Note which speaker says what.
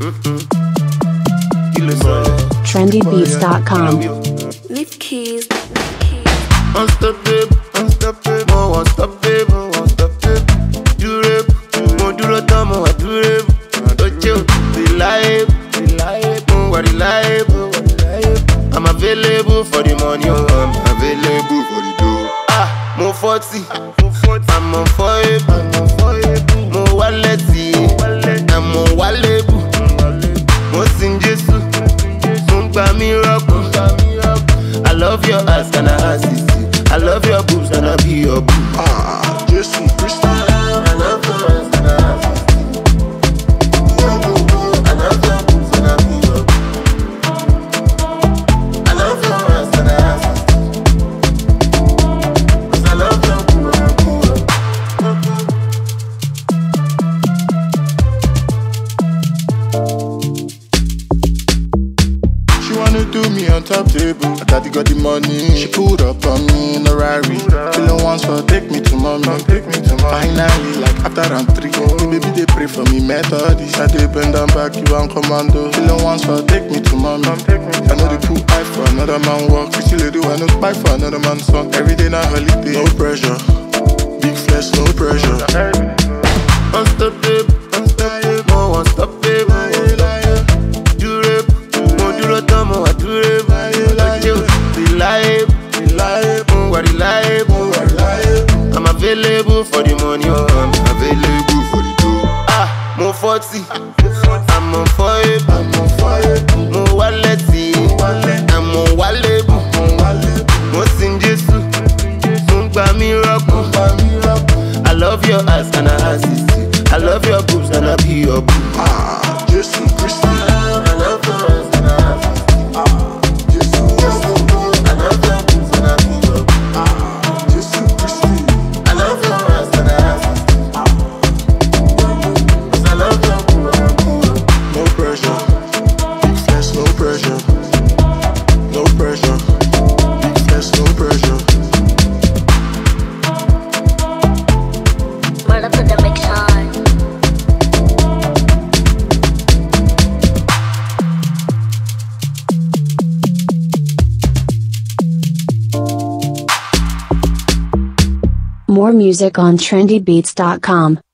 Speaker 1: trendybeats.com.
Speaker 2: Leave keys.
Speaker 3: Unstoppable, unstoppable. You rap, mo duro tamo, I do rap. Don't you reliable, I'm available for the money, I'm available for the dough. Mo 40, I'm on fire, mo wallet, I'm on wallet. Mo sing Jesus, mo gba miracle. I love your ass and I ask you. I love your boobs and I be your boo. Jesus Christ. I love your ass and I ask you. I love your boobs and I be your boo. I love your ass and I ask you. 'Cause I love your boobs and I be your boo. She wanna do me on top table. I thought you got the money. She pulled up on me in a Rari. Feeling once for take me to mommy. Finally, like after round 3, baby they pray for me. Methodist, I dey bend down back, you on commando. Feeling once for take me to mommy. I know they put eye for another man walk. Pretty lady, I know spy for another man's song. Every day now holiday, no pressure. Big flex, no pressure. Unstoppable, unstoppable. You rap, mo duro tamo, I do rap. Reliable. I'm available for the money, I'm available for the dough. Mo 40, I'm on fire, mo wallet, I'm on wallet. Mo sing Jesus, mo gba miracle. I love your ass and I ask you. I love your boobs and I be your boo. Jesus Christ. I love your ass and I ask you.
Speaker 1: More music on trendybeats.com.